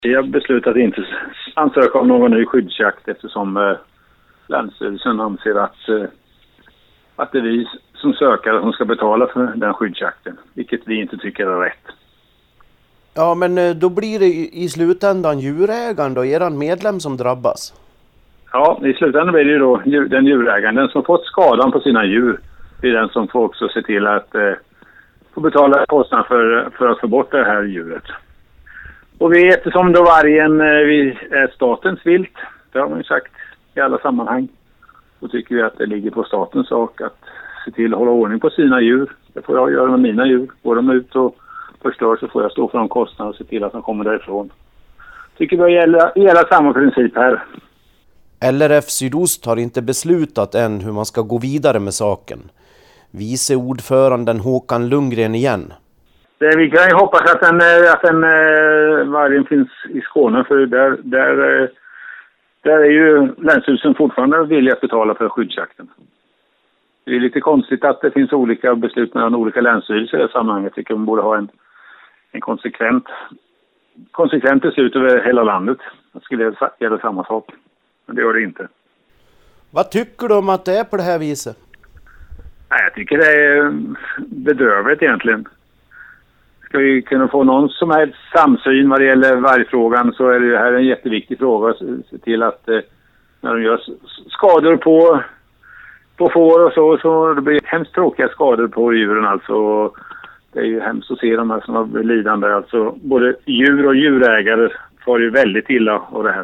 Vi har beslutat att inte ansöka om någon ny skyddsjakt eftersom Länsstyrelsen anser att det är vi som sökare som ska betala för den skyddsjakten, vilket vi inte tycker är rätt. Ja, men då blir det i slutändan djurägaren och eran medlem som drabbas. Ja, i slutändan blir det ju då den djurägaren, den som fått skadan på sina djur, det är den som får också se till att få betala kostnader för att få bort det här djuret. Och eftersom då vargen är statens vilt, det har man ju sagt i alla sammanhang, så tycker vi att det ligger på statens sak att se till att hålla ordning på sina djur. Det får jag göra med mina djur. Går de ut och förstör så får jag stå för de kostnader och se till att de kommer därifrån. Tycker vi gälla samma princip här. LRF Sydost har inte beslutat än hur man ska gå vidare med saken. Vice ordföranden Håkan Lundgren igen. Vi kan ju hoppas att den vargen finns i Skåne, för där är ju Länsstyrelsen fortfarande villig att betala för skyddsjakten. Det är lite konstigt att det finns olika beslut mellan olika länsstyrelser i det sammanhanget. Jag tycker man borde ha en konsekvent beslut över hela landet. Det skulle göra samma sak. Men det gör det inte. Vad tycker du om att det är på det här viset? Nej, jag tycker det är bedrövligt egentligen. Ska vi kunna få någon som helst samsyn vad det gäller vargfrågan, så är det här en jätteviktig fråga. Se till att när de gör skador på får och så det blir hemskt tråkiga skador på djuren alltså. Det är ju hemskt att se de här som har blivit lidande. Alltså både djur och djurägare får ju väldigt illa av det här.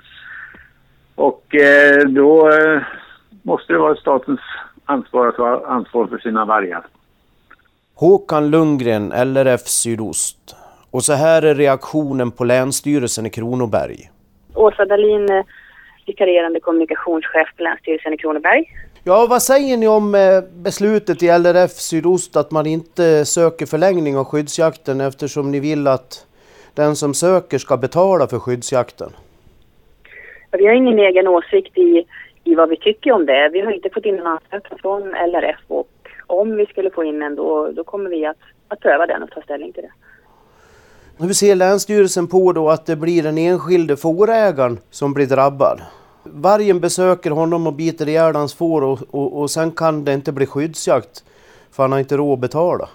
Och då måste det vara statens ansvar att ha ansvar för sina vargar. Håkan Lundgren, LRF Sydost. Och så här är reaktionen på Länsstyrelsen i Kronoberg. Åsa Dahlin, vikarierande kommunikationschef på Länsstyrelsen i Kronoberg. Ja, vad säger ni om beslutet i LRF Sydost att man inte söker förlängning av skyddsjakten eftersom ni vill att den som söker ska betala för skyddsjakten? Vi har ingen egen åsikt i vad vi tycker om det. Vi har inte fått in en ansökan från LRF, och om vi skulle få in en då kommer vi att pröva den och ta ställning till det. Hur ser Länsstyrelsen på då att det blir den enskilde fårägaren som blir drabbad? Vargen besöker honom och biter ihjäl hans får och sen kan det inte bli skyddsjakt för han har inte råd att betala.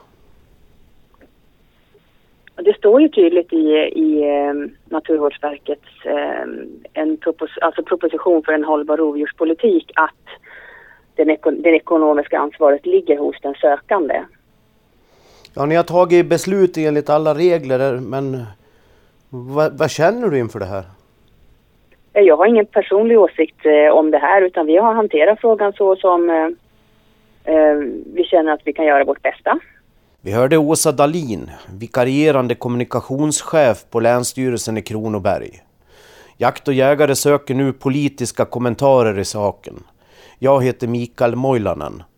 Det står ju tydligt i Naturvårdsverkets proposition för en hållbar rovdjurspolitik att det ekonomiska ansvaret ligger hos den sökande. Ja, ni har tagit beslut enligt alla regler, men vad känner du inför det här? Jag har ingen personlig åsikt om det här, utan vi har hanterat frågan så som vi känner att vi kan göra vårt bästa. Vi hörde Åsa Dahlin, vikarierande kommunikationschef på Länsstyrelsen i Kronoberg. Jakt och jägare söker nu politiska kommentarer i saken. Jag heter Mikael Moilanen.